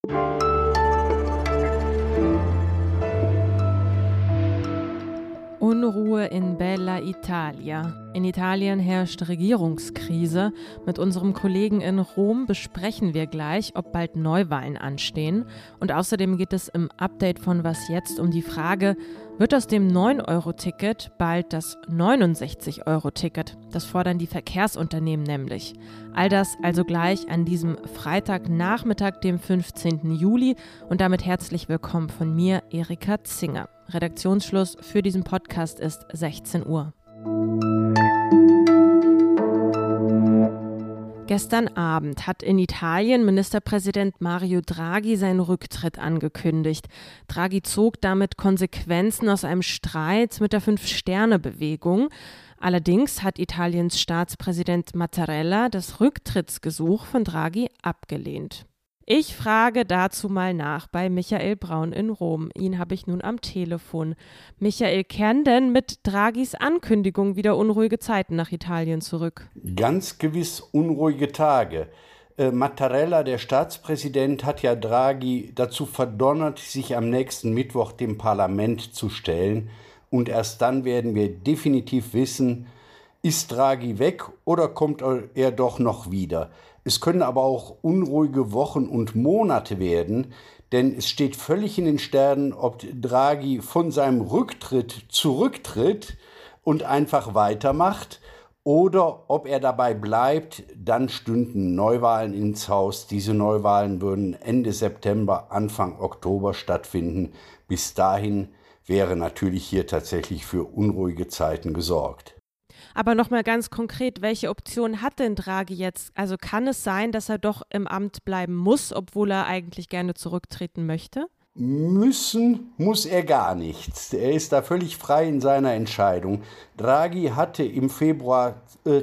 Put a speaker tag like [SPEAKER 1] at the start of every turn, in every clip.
[SPEAKER 1] Unruhe in Bella Italia. In Italien herrscht Regierungskrise. Mit unserem Kollegen in Rom besprechen wir gleich, ob bald Neuwahlen anstehen. Und außerdem geht es im Update von Was jetzt um die Frage, wird aus dem 9-Euro-Ticket bald das 69-Euro-Ticket? Das fordern die Verkehrsunternehmen nämlich. All das also gleich an diesem Freitagnachmittag, dem 15. Juli. Und damit herzlich willkommen von mir, Erika Zinger. Redaktionsschluss für diesen Podcast ist 16 Uhr. Gestern Abend hat in Italien Ministerpräsident Mario Draghi seinen Rücktritt angekündigt. Draghi zog damit Konsequenzen aus einem Streit mit der Fünf-Sterne-Bewegung. Allerdings hat Italiens Staatspräsident Mattarella das Rücktrittsgesuch von Draghi abgelehnt. Ich frage dazu mal nach bei Michael Braun in Rom. Ihn habe ich nun am Telefon. Michael, kehren denn mit Draghis Ankündigung wieder unruhige Zeiten nach Italien zurück?
[SPEAKER 2] Ganz gewiss unruhige Tage. Mattarella, der Staatspräsident, hat ja Draghi dazu verdonnert, sich am nächsten Mittwoch dem Parlament zu stellen. Und erst dann werden wir definitiv wissen, ist Draghi weg oder kommt er doch noch wieder? Es können aber auch unruhige Wochen und Monate werden, denn es steht völlig in den Sternen, ob Draghi von seinem Rücktritt zurücktritt und einfach weitermacht oder ob er dabei bleibt. Dann stünden Neuwahlen ins Haus. Diese Neuwahlen würden Ende September, Anfang Oktober stattfinden. Bis dahin wäre natürlich hier tatsächlich für unruhige Zeiten gesorgt.
[SPEAKER 1] Aber nochmal ganz konkret, welche Option hat denn Draghi jetzt? Also kann es sein, dass er doch im Amt bleiben muss, obwohl er eigentlich gerne zurücktreten möchte?
[SPEAKER 2] Müssen muss er gar nichts. Er ist da völlig frei in seiner Entscheidung. Draghi hatte im Februar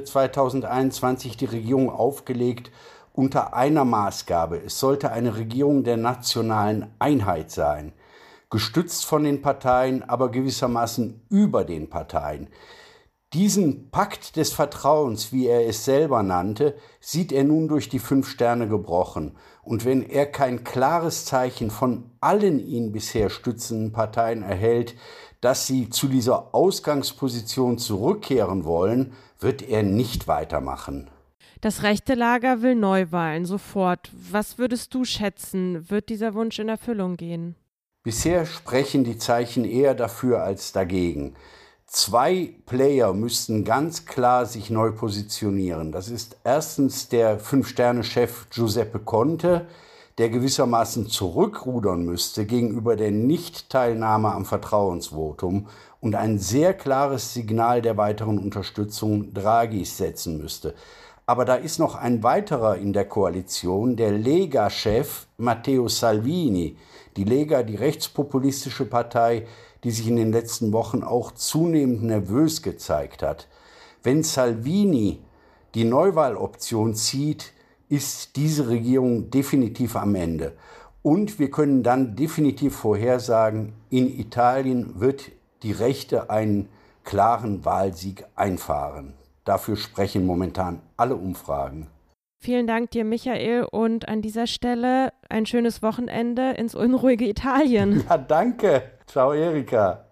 [SPEAKER 2] 2021 die Regierung aufgelegt unter einer Maßgabe. Es sollte eine Regierung der nationalen Einheit sein. Gestützt von den Parteien, aber gewissermaßen über den Parteien. Diesen Pakt des Vertrauens, wie er es selber nannte, sieht er nun durch die 5 Sterne gebrochen. Und wenn er kein klares Zeichen von allen ihn bisher stützenden Parteien erhält, dass sie zu dieser Ausgangsposition zurückkehren wollen, wird er nicht weitermachen.
[SPEAKER 1] Das rechte Lager will Neuwahlen sofort. Was würdest du schätzen? Wird dieser Wunsch in Erfüllung gehen?
[SPEAKER 2] Bisher sprechen die Zeichen eher dafür als dagegen. 2 Player müssten ganz klar sich neu positionieren. Das ist erstens der 5-Sterne-Chef Giuseppe Conte, der gewissermaßen zurückrudern müsste gegenüber der Nichtteilnahme am Vertrauensvotum und ein sehr klares Signal der weiteren Unterstützung Draghis setzen müsste. Aber da ist noch ein weiterer in der Koalition, der Lega-Chef Matteo Salvini. Die Lega, die rechtspopulistische Partei, die sich in den letzten Wochen auch zunehmend nervös gezeigt hat. Wenn Salvini die Neuwahloption zieht, ist diese Regierung definitiv am Ende. Und wir können dann definitiv vorhersagen, in Italien wird die Rechte einen klaren Wahlsieg einfahren. Dafür sprechen momentan alle Umfragen.
[SPEAKER 1] Vielen Dank dir, Michael, und an dieser Stelle ein schönes Wochenende ins unruhige Italien.
[SPEAKER 2] Ja, danke. Ciao, Erika.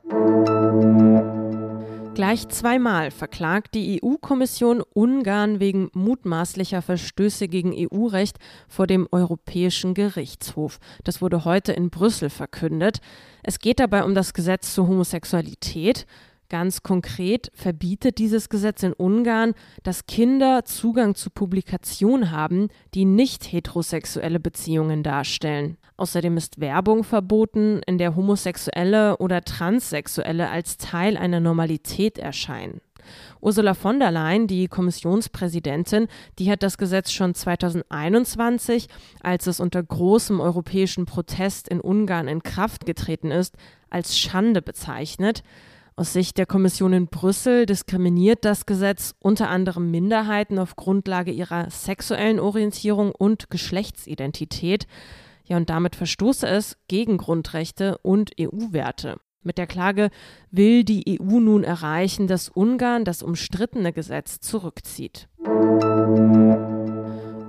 [SPEAKER 1] Gleich 2-mal verklagt die EU-Kommission Ungarn wegen mutmaßlicher Verstöße gegen EU-Recht vor dem Europäischen Gerichtshof. Das wurde heute in Brüssel verkündet. Es geht dabei um das Gesetz zur Homosexualität. Ganz konkret verbietet dieses Gesetz in Ungarn, dass Kinder Zugang zu Publikationen haben, die nicht heterosexuelle Beziehungen darstellen. Außerdem ist Werbung verboten, in der Homosexuelle oder Transsexuelle als Teil einer Normalität erscheinen. Ursula von der Leyen, die Kommissionspräsidentin, die hat das Gesetz schon 2021, als es unter großem europäischen Protest in Ungarn in Kraft getreten ist, als Schande bezeichnet. Aus Sicht der Kommission in Brüssel diskriminiert das Gesetz unter anderem Minderheiten auf Grundlage ihrer sexuellen Orientierung und Geschlechtsidentität. Ja, und damit verstoße es gegen Grundrechte und EU-Werte. Mit der Klage will die EU nun erreichen, dass Ungarn das umstrittene Gesetz zurückzieht.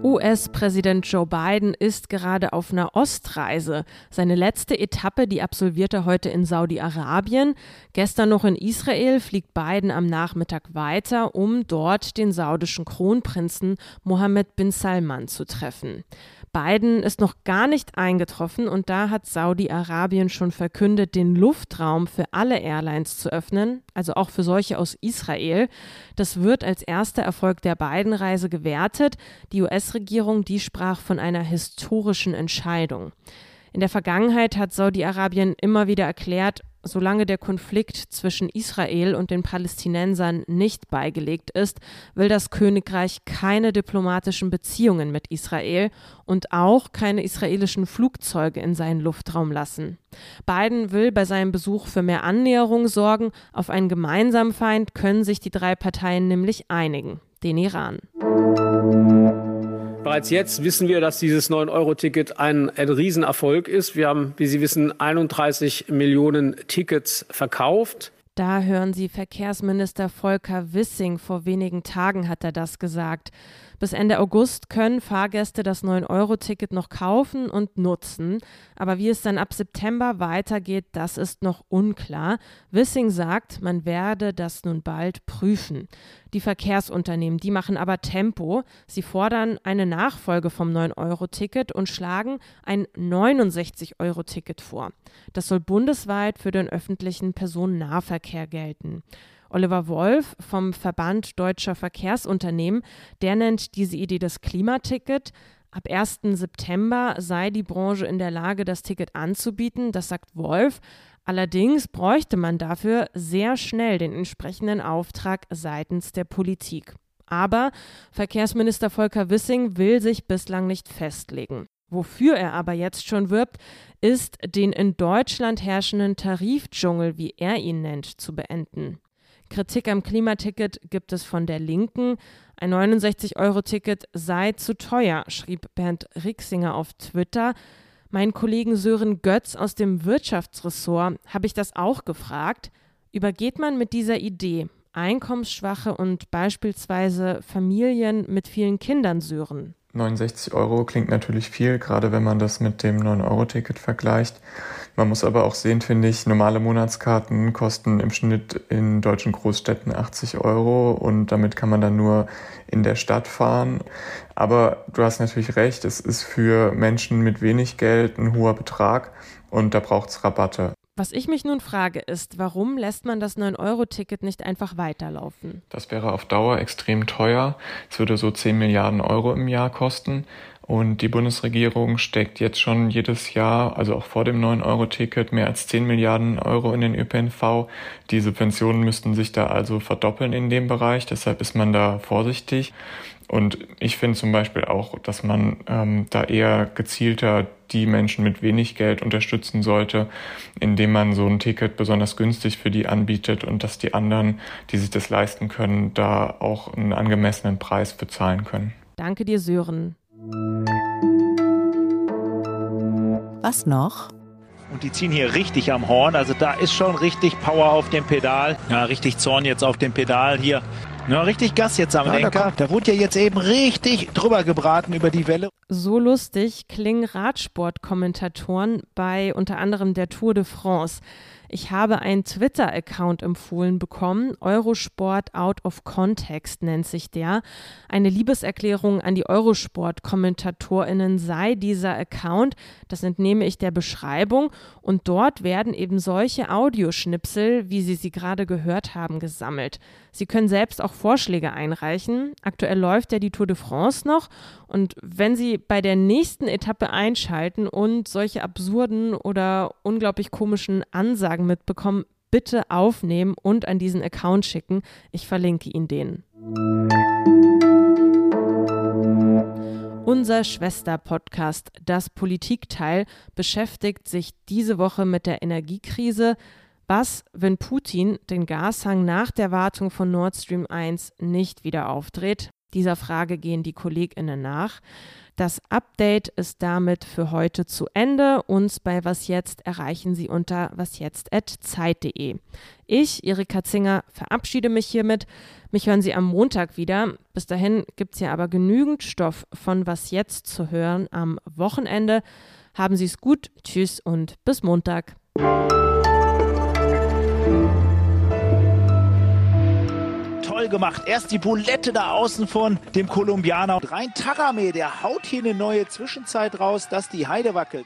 [SPEAKER 1] US-Präsident Joe Biden ist gerade auf einer Ostreise. Seine letzte Etappe, die absolviert er heute in Saudi-Arabien. Gestern noch in Israel fliegt Biden am Nachmittag weiter, um dort den saudischen Kronprinzen Mohammed bin Salman zu treffen. Biden ist noch gar nicht eingetroffen und da hat Saudi-Arabien schon verkündet, den Luftraum für alle Airlines zu öffnen, also auch für solche aus Israel. Das wird als erster Erfolg der Biden-Reise gewertet. Die US-Regierung, die sprach von einer historischen Entscheidung. In der Vergangenheit hat Saudi-Arabien immer wieder erklärt, solange der Konflikt zwischen Israel und den Palästinensern nicht beigelegt ist, will das Königreich keine diplomatischen Beziehungen mit Israel und auch keine israelischen Flugzeuge in seinen Luftraum lassen. Biden will bei seinem Besuch für mehr Annäherung sorgen. Auf einen gemeinsamen Feind können sich die drei Parteien nämlich einigen: den Iran.
[SPEAKER 3] Bereits jetzt wissen wir, dass dieses 9-Euro-Ticket ein Riesenerfolg ist. Wir haben, wie Sie wissen, 31 Millionen Tickets verkauft.
[SPEAKER 1] Da hören Sie Verkehrsminister Volker Wissing. Vor wenigen Tagen hat er das gesagt. Bis Ende August können Fahrgäste das 9-Euro-Ticket noch kaufen und nutzen. Aber wie es dann ab September weitergeht, das ist noch unklar. Wissing sagt, man werde das nun bald prüfen. Die Verkehrsunternehmen, die machen aber Tempo. Sie fordern eine Nachfolge vom 9-Euro-Ticket und schlagen ein 69-Euro-Ticket vor. Das soll bundesweit für den öffentlichen Personennahverkehr gelten. Oliver Wolf vom Verband Deutscher Verkehrsunternehmen, der nennt diese Idee das Klimaticket. Ab 1. September sei die Branche in der Lage, das Ticket anzubieten, das sagt Wolf. Allerdings bräuchte man dafür sehr schnell den entsprechenden Auftrag seitens der Politik. Aber Verkehrsminister Volker Wissing will sich bislang nicht festlegen. Wofür er aber jetzt schon wirbt, ist, den in Deutschland herrschenden Tarifdschungel, wie er ihn nennt, zu beenden. Kritik am Klimaticket gibt es von der Linken. Ein 69-Euro-Ticket sei zu teuer, schrieb Bernd Rixinger auf Twitter. Meinen Kollegen Sören Götz aus dem Wirtschaftsressort habe ich das auch gefragt. Übergeht man mit dieser Idee Einkommensschwache und beispielsweise Familien mit vielen Kindern, Sören?
[SPEAKER 4] 69 Euro klingt natürlich viel, gerade wenn man das mit dem 9-Euro-Ticket vergleicht. Man muss aber auch sehen, finde ich, normale Monatskarten kosten im Schnitt in deutschen Großstädten 80 Euro und damit kann man dann nur in der Stadt fahren. Aber du hast natürlich recht, es ist für Menschen mit wenig Geld ein hoher Betrag und da braucht es Rabatte.
[SPEAKER 1] Was ich mich nun frage ist, warum lässt man das 9-Euro-Ticket nicht einfach weiterlaufen?
[SPEAKER 4] Das wäre auf Dauer extrem teuer. Es würde so 10 Milliarden Euro im Jahr kosten. Und die Bundesregierung steckt jetzt schon jedes Jahr, also auch vor dem 9-Euro-Ticket, mehr als 10 Milliarden Euro in den ÖPNV. Die Subventionen müssten sich da also verdoppeln in dem Bereich. Deshalb ist man da vorsichtig. Und ich finde zum Beispiel auch, dass man da eher gezielter die Menschen mit wenig Geld unterstützen sollte, indem man so ein Ticket besonders günstig für die anbietet und dass die anderen, die sich das leisten können, da auch einen angemessenen Preis bezahlen können.
[SPEAKER 1] Danke dir, Sören.
[SPEAKER 5] Was noch?
[SPEAKER 6] Und die ziehen hier richtig am Horn, also da ist schon richtig Power auf dem Pedal. Ja, richtig Zorn jetzt auf dem Pedal hier. Ja, richtig Gas jetzt am Lenker. Da wurde ja jetzt eben richtig drüber gebraten über die Welle.
[SPEAKER 1] So lustig klingen Radsportkommentatoren bei unter anderem der Tour de France. Ich habe einen Twitter-Account empfohlen bekommen, Eurosport Out of Context nennt sich der. Eine Liebeserklärung an die Eurosport-KommentatorInnen sei dieser Account, das entnehme ich der Beschreibung, und dort werden eben solche Audioschnipsel, wie Sie gerade gehört haben, gesammelt. Sie können selbst auch Vorschläge einreichen. Aktuell läuft ja die Tour de France noch und wenn Sie bei der nächsten Etappe einschalten und solche absurden oder unglaublich komischen Ansagen mitbekommen, bitte aufnehmen und an diesen Account schicken. Ich verlinke Ihnen den. Unser Schwester-Podcast, das Politikteil, beschäftigt sich diese Woche mit der Energiekrise. Was, wenn Putin den Gashang nach der Wartung von Nord Stream 1 nicht wieder aufdreht? Dieser Frage gehen die KollegInnen nach. Das Update ist damit für heute zu Ende. Uns bei Was Jetzt erreichen Sie unter wasjetzt@zeit.de. Ich, Erika Zinger, verabschiede mich hiermit. Mich hören Sie am Montag wieder. Bis dahin gibt es ja aber genügend Stoff von Was Jetzt zu hören am Wochenende. Haben Sie es gut, tschüss und bis Montag.
[SPEAKER 6] Toll gemacht. Erst die Bulette da außen von dem Kolumbianer. Rein Tarame, der haut hier eine neue Zwischenzeit raus, dass die Heide wackelt.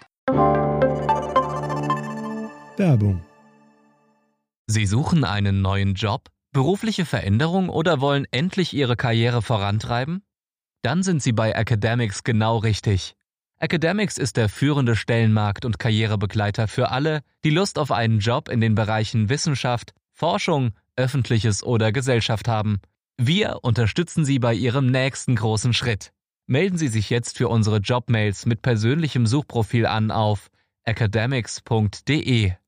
[SPEAKER 7] Werbung.
[SPEAKER 8] Sie suchen einen neuen Job, berufliche Veränderung oder wollen endlich Ihre Karriere vorantreiben? Dann sind Sie bei Academics genau richtig. Academics ist der führende Stellenmarkt- und Karrierebegleiter für alle, die Lust auf einen Job in den Bereichen Wissenschaft, Forschung, Öffentliches oder Gesellschaft haben. Wir unterstützen Sie bei Ihrem nächsten großen Schritt. Melden Sie sich jetzt für unsere Jobmails mit persönlichem Suchprofil an auf academics.de.